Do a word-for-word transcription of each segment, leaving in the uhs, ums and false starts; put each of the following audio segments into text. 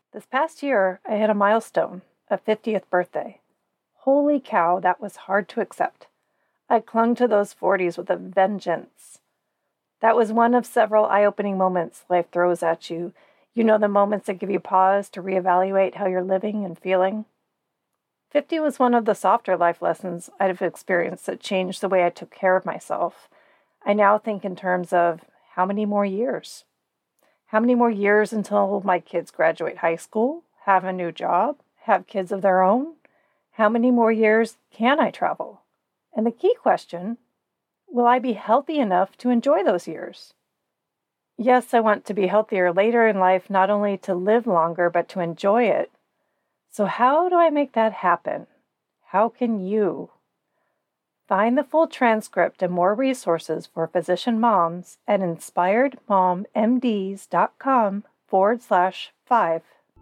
This past year, I hit a milestone, a fiftieth birthday. Holy cow, that was hard to accept. I clung to those forties with a vengeance. That was one of several eye-opening moments life throws at you. You know, the moments that give you pause to reevaluate how you're living and feeling. fifty was one of the softer life lessons I've experienced that changed the way I took care of myself. I now think in terms of how many more years? How many more years until my kids graduate high school, have a new job, have kids of their own? How many more years can I travel? And the key question, will I be healthy enough to enjoy those years? Yes, I want to be healthier later in life, not only to live longer, but to enjoy it. So how do I make that happen? How can you? Find the full transcript and more resources for physician moms at inspiredmommds.com forward slash five.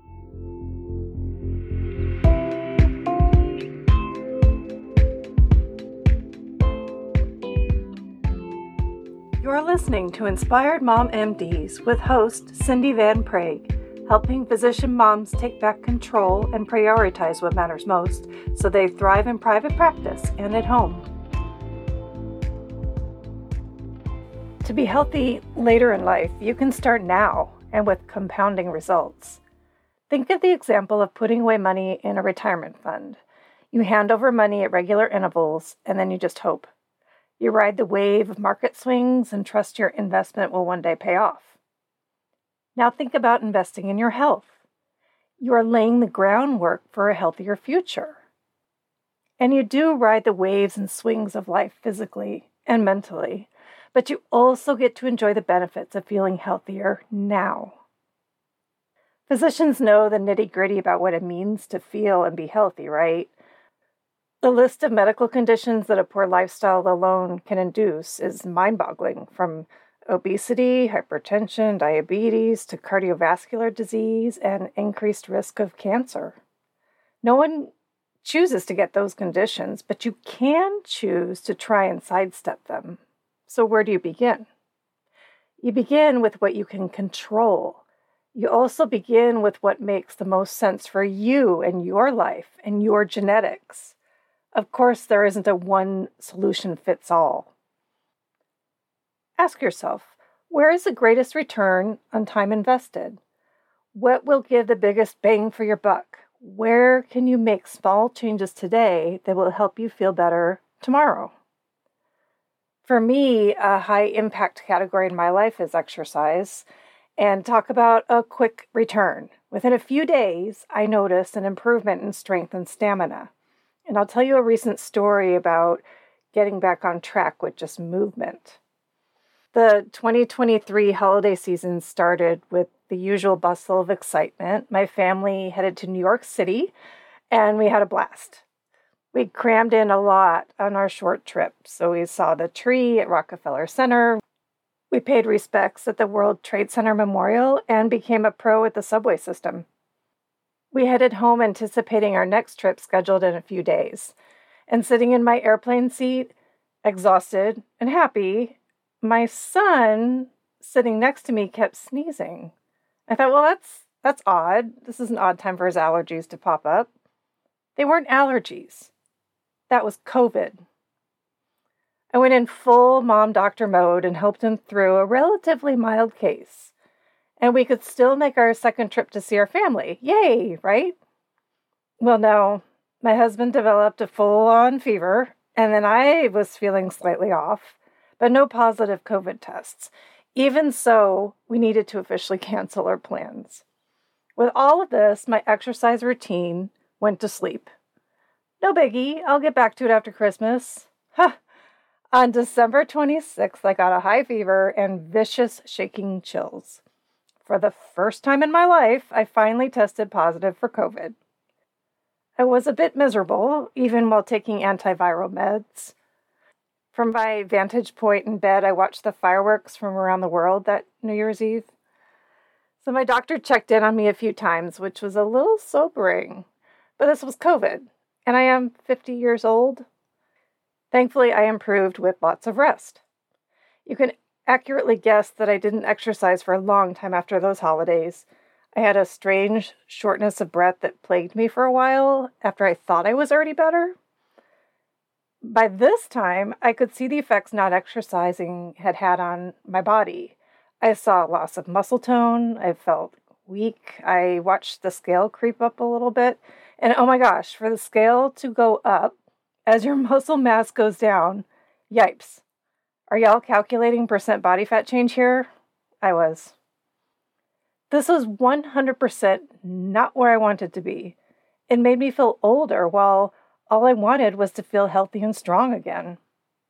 You're listening to Inspired Mom M Ds with host Cindy Van Prague, helping physician moms take back control and prioritize what matters most so they thrive in private practice and at home. To be healthy later in life, you can start now and with compounding results. Think of the example of putting away money in a retirement fund. You hand over money at regular intervals, and then you just hope. You ride the wave of market swings and trust your investment will one day pay off. Now think about investing in your health. You are laying the groundwork for a healthier future. And you do ride the waves and swings of life physically and mentally, but you also get to enjoy the benefits of feeling healthier now. Physicians know the nitty-gritty about what it means to feel and be healthy, right? The list of medical conditions that a poor lifestyle alone can induce is mind-boggling, from obesity, hypertension, diabetes, to cardiovascular disease and increased risk of cancer. No one chooses to get those conditions, but you can choose to try and sidestep them. So where do you begin? You begin with what you can control. You also begin with what makes the most sense for you and your life and your genetics. Of course, there isn't a one solution fits all. Ask yourself, where is the greatest return on time invested? What will give the biggest bang for your buck? Where can you make small changes today that will help you feel better tomorrow? For me, a high impact category in my life is exercise. And talk about a quick return. Within a few days, I noticed an improvement in strength and stamina. And I'll tell you a recent story about getting back on track with just movement. The twenty twenty-three holiday season started with the usual bustle of excitement. My family headed to New York City, and we had a blast. We crammed in a lot on our short trip. So we saw the tree at Rockefeller Center. We paid respects at the World Trade Center Memorial and became a pro at the subway system. We headed home anticipating our next trip scheduled in a few days. And sitting in my airplane seat, exhausted and happy, my son sitting next to me kept sneezing. I thought, well, that's that's odd. This is an odd time for his allergies to pop up. They weren't allergies. That was COVID. I went in full mom doctor mode and helped him through a relatively mild case. And we could still make our second trip to see our family. Yay, right? Well, no, my husband developed a full-on fever, and then I was feeling slightly off, but no positive COVID tests. Even so, we needed to officially cancel our plans. With all of this, my exercise routine went to sleep. No biggie, I'll get back to it after Christmas. Huh. On December twenty-sixth, I got a high fever and vicious shaking chills. For the first time in my life, I finally tested positive for COVID. I was a bit miserable, even while taking antiviral meds. From my vantage point in bed, I watched the fireworks from around the world that New Year's Eve. So my doctor checked in on me a few times, which was a little sobering. But this was COVID, and I am fifty years old. Thankfully, I improved with lots of rest. You can accurately guess that I didn't exercise for a long time after those holidays. I had a strange shortness of breath that plagued me for a while after I thought I was already better. By this time, I could see the effects not exercising had had on my body. I saw loss of muscle tone. I felt weak. I watched the scale creep up a little bit. And oh my gosh, for the scale to go up as your muscle mass goes down, yipes. Are y'all calculating percent body fat change here? I was. This was one hundred percent not where I wanted to be. It made me feel older while all I wanted was to feel healthy and strong again.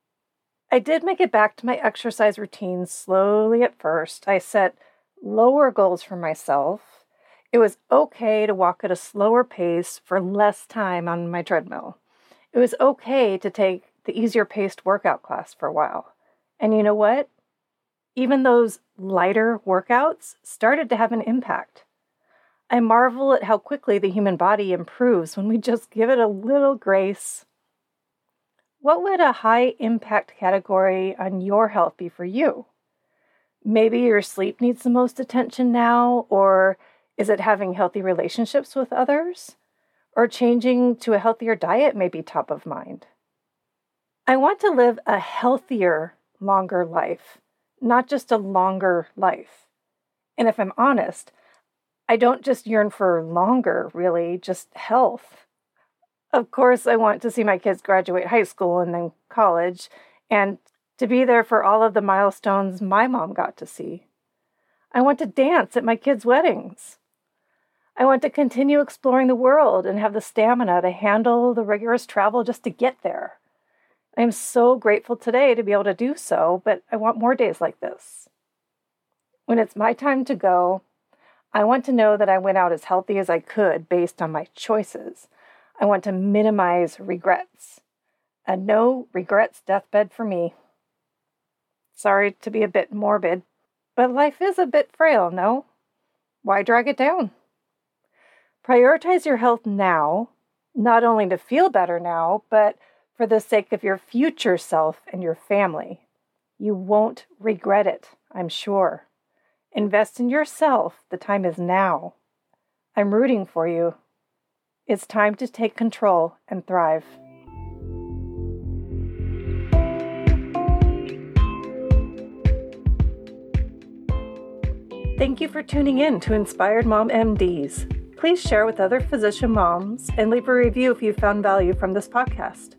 I did make it back to my exercise routine slowly at first. I set lower goals for myself. It was okay to walk at a slower pace for less time on my treadmill. It was okay to take the easier paced workout class for a while. And you know what? Even those lighter workouts started to have an impact. I marvel at how quickly the human body improves when we just give it a little grace. What would a high-impact category on your health be for you? Maybe your sleep needs the most attention now, or is it having healthy relationships with others? Or changing to a healthier diet may be top of mind. I want to live a healthier, longer life, not just a longer life. And if I'm honest, I don't just yearn for longer, really, just health. Of course, I want to see my kids graduate high school and then college, and to be there for all of the milestones my mom got to see. I want to dance at my kids' weddings. I want to continue exploring the world and have the stamina to handle the rigorous travel just to get there. I am so grateful today to be able to do so, but I want more days like this. When it's my time to go, I want to know that I went out as healthy as I could based on my choices. I want to minimize regrets. A no regrets deathbed for me. Sorry to be a bit morbid, but life is a bit frail, no? Why drag it down? Prioritize your health now, not only to feel better now, but for the sake of your future self and your family. You won't regret it, I'm sure. Invest in yourself. The time is now. I'm rooting for you. It's time to take control and thrive. Thank you for tuning in to Inspired Mom M Ds. Please share with other physician moms and leave a review if you found value from this podcast.